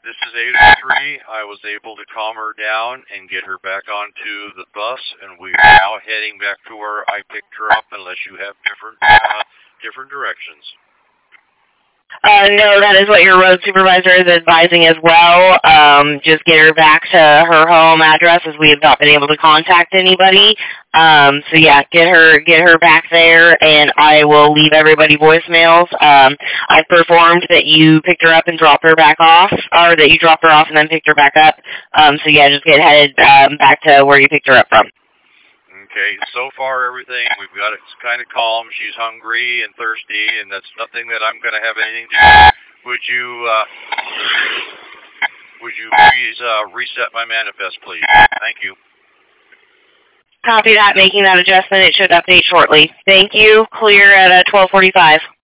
This is 803. I was able to calm her down and get her back onto the bus, and we are now heading back to where I picked her up, unless you have different directions. No, that is what your road supervisor is advising as well. Just get her back to her home address, as we have not been able to contact anybody. So yeah, get her back there, and I will leave everybody voicemails. I've performed that you picked her up and dropped her back off, or that you dropped her off and then picked her back up. So yeah, just get headed back to where you picked her up from. Okay, so far everything, we've got it kind of calm. She's hungry and thirsty, and that's nothing that I'm going to have anything to do. Would you please reset my manifest, please? Thank you. Copy that, making that adjustment. It should update shortly. Thank you. Clear at 12:45.